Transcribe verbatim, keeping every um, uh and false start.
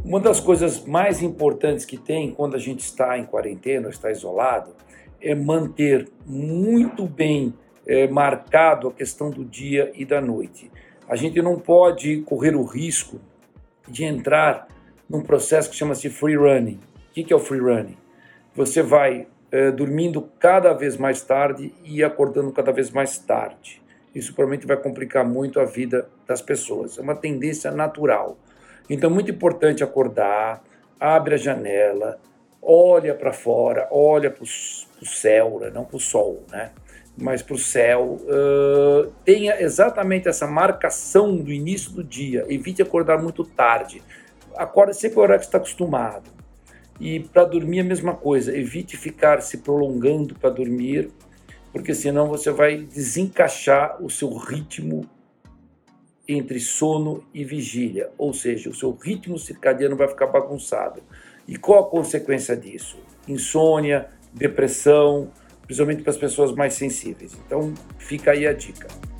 Uma das coisas mais importantes que tem quando a gente está em quarentena, está isolado, é manter muito bem é, marcado a questão do dia e da noite. A gente não pode correr o risco de entrar num processo que chama-se free running. O que é o free running? Você vai é, dormindo cada vez mais tarde e acordando cada vez mais tarde. Isso provavelmente vai complicar muito a vida das pessoas. É uma tendência natural. Então é muito importante acordar, abre a janela, olha para fora, olha para o céu, não para o sol, né? Mas para o céu, uh, tenha exatamente essa marcação do início do dia, evite acordar muito tarde, acorde sempre o horário que você está acostumado. E para dormir a mesma coisa, evite ficar se prolongando para dormir, porque senão você vai desencaixar o seu ritmo entre sono e vigília, ou seja, o seu ritmo circadiano vai ficar bagunçado. E qual a consequência disso? Insônia, depressão, principalmente para as pessoas mais sensíveis. Então, fica aí a dica.